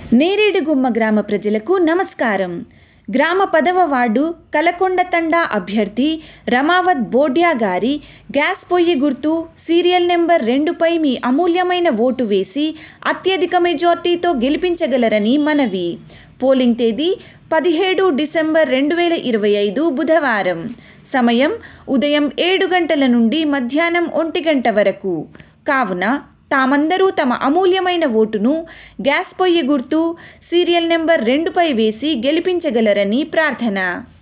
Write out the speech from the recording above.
నేరేడుగుమ్మ గ్రామ ప్రజలకు నమస్కారం. గ్రామ 10వ వార్డు కలకొండతండా అభ్యర్థి రమావత్ బోడ్యా గారి గ్యాస్ పొయ్యి గుర్తు సీరియల్ నెంబర్ 2పై మీ అమూల్యమైన ఓటు వేసి అత్యధిక మెజార్టీతో గెలిపించగలరని మనవి. పోలింగ్ తేదీ 17 డిసెంబర్ 2025 బుధవారం. సమయం ఉదయం 7 గంటల నుండి మధ్యాహ్నం 1 గంట వరకు. కావున తామందరూ తమ అమూల్యమైన ఓటును గ్యాస్ పొయ్యి గుర్తు సీరియల్ నెంబర్ 2పై వేసి గెలిపించగలరని ప్రార్థన.